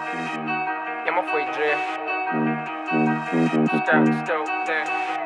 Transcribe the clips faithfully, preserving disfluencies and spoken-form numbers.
Я Мафей Джи. Что, что, ты?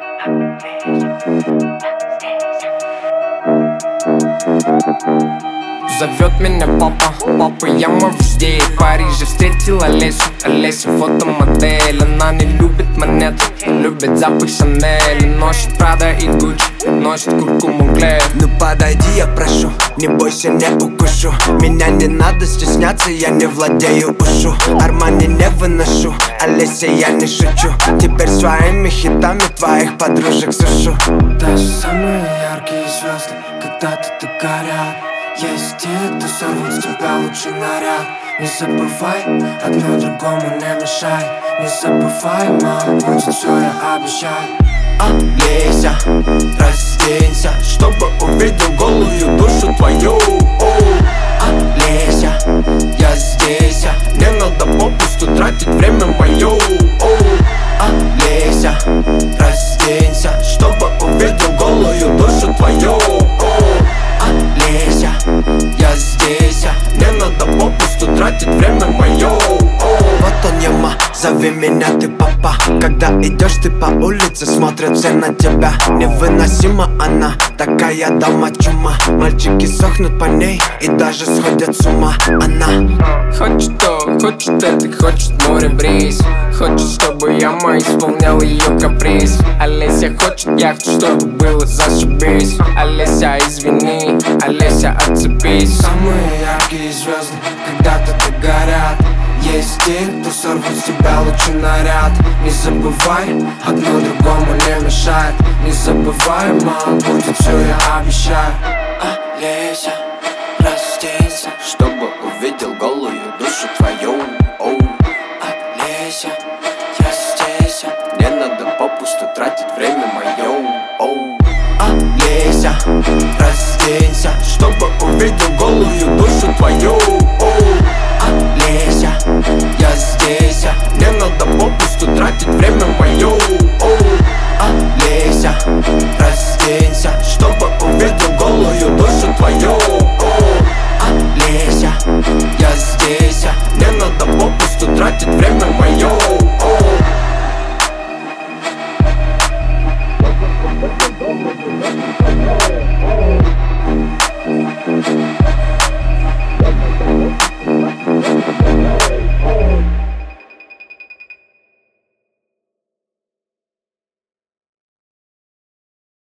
Зовет меня папа, папа, я мой вождей. В Париже встретила Олесю, Олеся фотомодель. Она не любит монеты, любит запах Шанель. Носит Прада и Гуччи, носит куртку Мугле. Ну подойди, я прошу, не бойся, не укушу. Меня не надо стесняться, я не владею ушу. Армани не выношу, Олеся, я не шучу. Теперь своими хитами твоих подружек сушу. Даже самые яркие звезды когда-то так горят. Есть те, кто сорвут с тебя лучший наряд. Не забывай, одно другому не мешай. Не забывай, мама, будет все, я обещаю. Олеся, разденься, чтобы увидел голую душу твою. Олеся, я здесь, не надо попусту тратить время мое. Олеся, разденься, чтобы увидел голую душу твою. Олеся, я здесь, не надо попусту тратить время мое. Вот он, Яма, зови меня ты папа. Когда идешь ты по улице, смотрят все на тебя. Невыносима она, такая дама чума. Мальчики сохнут по ней и даже сходят с ума. Она хочет то, хочет это, хочет море бриз. Хочет, чтобы Яма исполнял ее каприз. Олеся хочет яхту, чтобы было зашибись. Олеся, извини, Олеся, отцепись. Самые яркие звезды когда-то так горят. Есть те, кто сорвут с тебя лучший наряд. Не забывай, одно другому не мешает. Не забывай, мама, будет все, я обещаю. Олеся, разденься, чтобы увидел голую душу твою. Оу. Олеся, я здесь. Не надо попусту тратить время мое. Оу. Олеся, разденься, чтобы увидел голую душу твою.